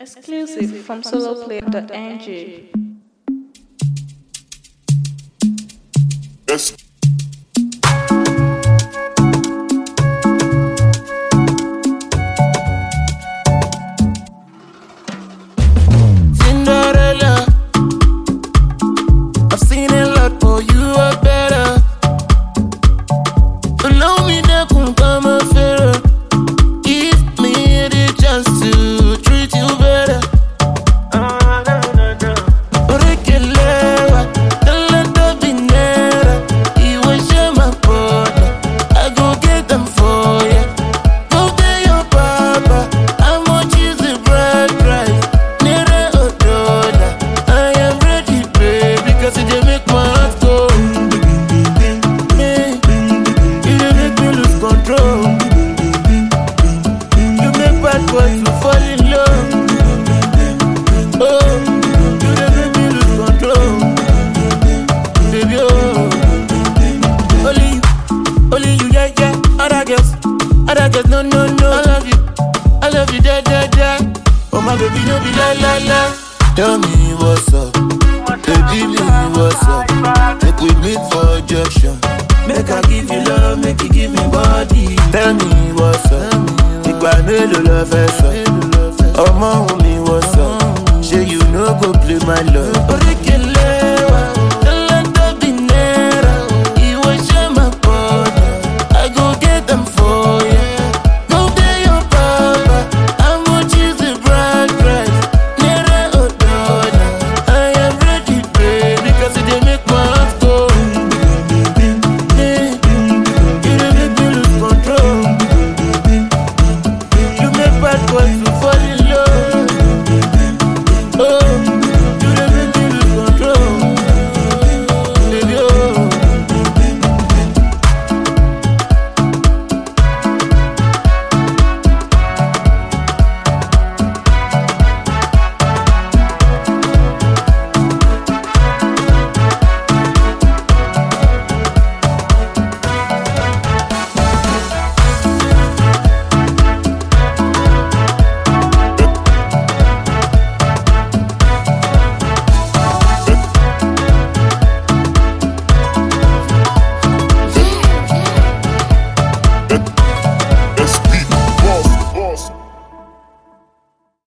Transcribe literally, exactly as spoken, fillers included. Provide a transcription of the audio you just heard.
Exclusive from soloplay dot n g. Yes. Cinderella, I've seen a lot, but you are better. Allow me to come a fairer. Give me the chance to treat you better. No, no, no, I love you, I love you, da, da, da. Oh my baby, no be la, la, la. Tell me what's up, baby, me what's up. Make we meet for junction. Make I give you love, make you give me body. Tell me what's up, Igba mélòó ló fẹ́ sọ. Ọmọ mi what's up, ṣé you no go play my love.